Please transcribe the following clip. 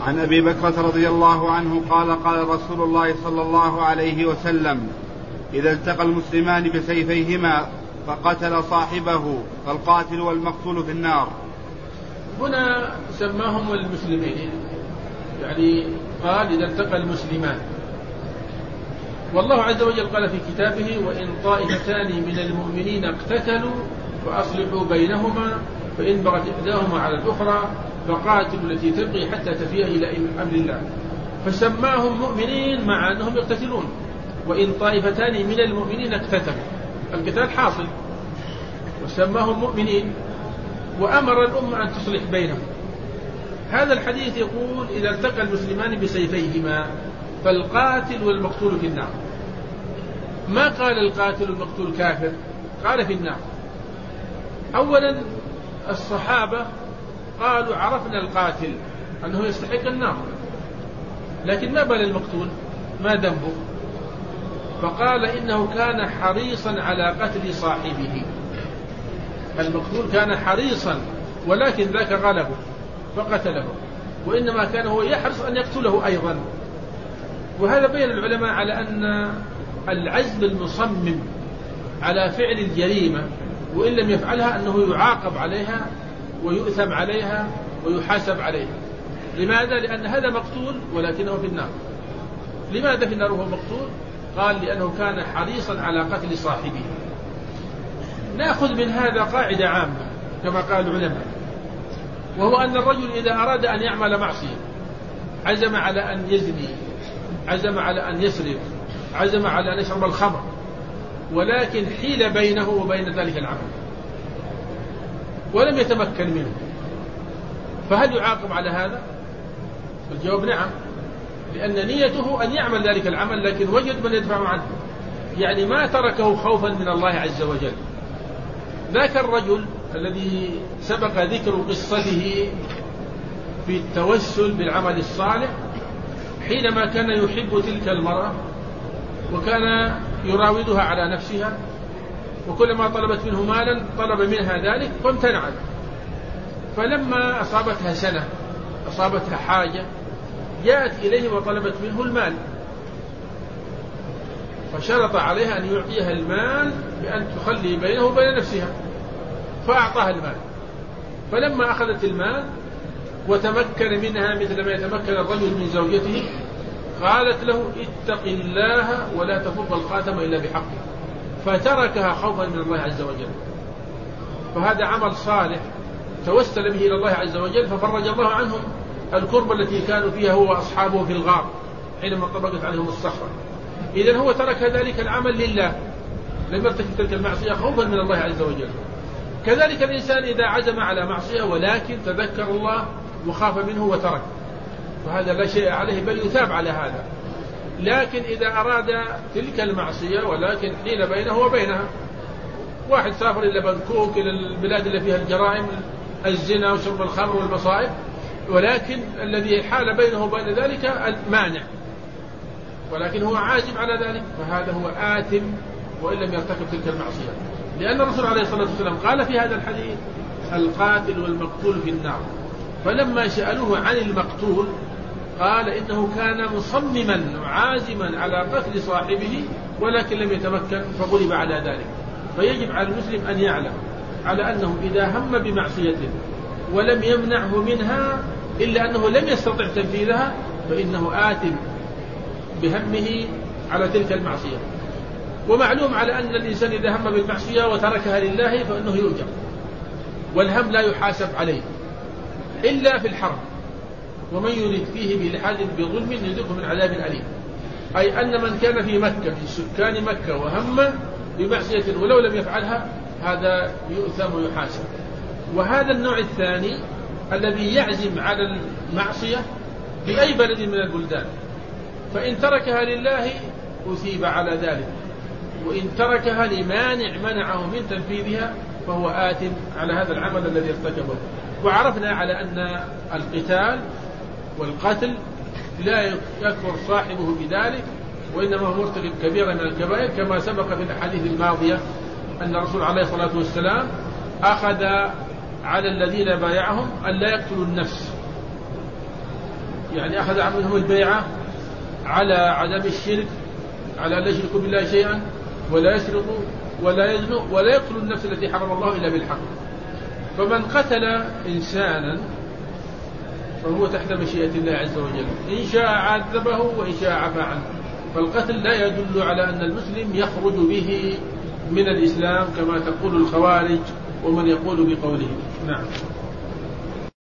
عن أبي بكرة رضي الله عنه قال قال رسول الله صلى الله عليه وسلم: إذا التقى المسلمان بسيفيهما فقتل صاحبه فالقاتل والمقتول في النار. هنا سماهم المسلمين، يعني قال إذا التقى المسلمان، والله عز وجل قال في كتابه: وإن طائفتان من المؤمنين اقتتلوا فأصلحوا بينهما فإن بغت إحداهما على الأخرى فقاتلوا التي تبغي حتى تفيء إلى أمر الله. فسماهم مؤمنين مع أنهم يقتتلون. وإن طائفتان من المؤمنين اقتتلوا، القتال حاصل، وسماهم مؤمنين، وأمر الأمة أن تصلح بينهم. هذا الحديث يقول: إذا التقى المسلمان بسيفيهما فالقاتل والمقتول في النار. ما قال القاتل والمقتول كافر، قال في النار. أولا الصحابة قالوا: عرفنا القاتل أنه يستحق النار، لكن ما بال المقتول، ما ذنبه؟ فقال: إنه كان حريصا على قتل صاحبه. المقتول كان حريصا، ولكن ذاك غلبه فقتله، وإنما كان هو يحرص أن يقتله أيضا. وهذا بين العلماء على أن العزم المصمم على فعل الجريمة وإن لم يفعلها أنه يعاقب عليها ويؤثم عليها ويحاسب عليها. لماذا؟ لأن هذا مقتول ولكنه في النار. لماذا في النار وهو مقتول؟ قال: لأنه كان حريصا على قتل صاحبه. نأخذ من هذا قاعدة عامة كما قال العلماء، وهو أن الرجل إذا أراد أن يعمل معصية، عزم على أن يزني، عزم على أن يسرق، عزم على أن يشرب الخمر، ولكن حيل بينه وبين ذلك العمل ولم يتمكن منه، فهل يعاقب على هذا؟ الجواب نعم، لأن نيته أن يعمل ذلك العمل لكن وجد من يدفع عنه، يعني ما تركه خوفا من الله عز وجل. ذاك الرجل الذي سبق ذكر قصته في التوسل بالعمل الصالح، حينما كان يحب تلك المرأة وكان يراودها على نفسها، وكلما طلبت منه مالا طلب منها ذلك فامتنعت، فلما أصابتها سنة، أصابتها حاجة، جاءت إليه وطلبت منه المال، فشرط عليها أن يعطيها المال بأن تخلي بينه وبين نفسها، فأعطاها المال. فلما أخذت المال وتمكن منها مثل ما يتمكن الرجل من زوجته، قالت له: اتق الله ولا تفض الخاتم إلا بحقه، فتركها خوفا من الله عز وجل. فهذا عمل صالح توسل به إلى الله عز وجل، ففرج الله عنهم الكرب التي كانوا فيها هو وأصحابه في الغار حينما طبقت عليهم الصخرة. إذن هو ترك ذلك العمل لله، لم يرتكب تلك المعصية خوفا من الله عز وجل. كذلك الإنسان إذا عزم على معصية ولكن تذكر الله وخاف منه وترك، فهذا لا شيء عليه بل يثاب على هذا. لكن إذا أراد تلك المعصية ولكن حيل بينه وبينها، واحد سافر إلى بنكوك، إلى البلاد اللي فيها الجرائم، الزنا وشرب الخمر والمصائب، ولكن الذي حال بينه وبين ذلك المانع، ولكن هو عازم على ذلك، فهذا هو آثم وإن لم يرتكب تلك المعصية. لأن الرسول عليه الصلاة والسلام قال في هذا الحديث: القاتل والمقتول في النار. فلما سألوه عن المقتول قال: إنه كان مصمما عازما على قتل صاحبه ولكن لم يتمكن فغلب على ذلك. فيجب على المسلم أن يعلم على أنه إذا هم بمعصية ولم يمنعه منها إلا أنه لم يستطع تنفيذها فإنه آثم بهمه على تلك المعصية. ومعلوم على أن الإنسان إذا هم بالمعصية وتركها لله فإنه يؤجر، والهم لا يحاسب عليه إلا في الحرب. ومن يريد فيه بإلحاد بظلم يذقه من عذاب أليم. أي أن من كان في مكة في سكان مكة وهم بمعصية ولو لم يفعلها هذا يؤثم ويحاسب. وهذا النوع الثاني الذي يعزم على المعصية في أي بلد من البلدان، فإن تركها لله أثيب على ذلك، وإن تركها لمانع منعه من تنفيذها فهو آثم على هذا العمل الذي ارتكبه. وعرفنا على أن القتال والقتل لا يكفر صاحبه بذلك، وإنما هو مرتكب كبيرة من الكبائر، كما سبق في الأحاديث الماضية أن الرسول عليه الصلاة والسلام أخذ على الذين بايعهم أن لا يقتلوا النفس، يعني أخذ منهم البيعة على عدم الشرك، على أن لا يشركوا بالله شيئا ولا يسرقوا ولا يزنوا ولا يقتلوا النفس التي حرم الله إلا بالحق. فمن قتل إنسانا فهو تحت مشيئة الله عز وجل، إن شاء عذبه وإن شاء عفى عنه. فالقتل لا يدل على أن المسلم يخرج به من الإسلام كما تقول الخوارج ومن يقول بقوله. نعم.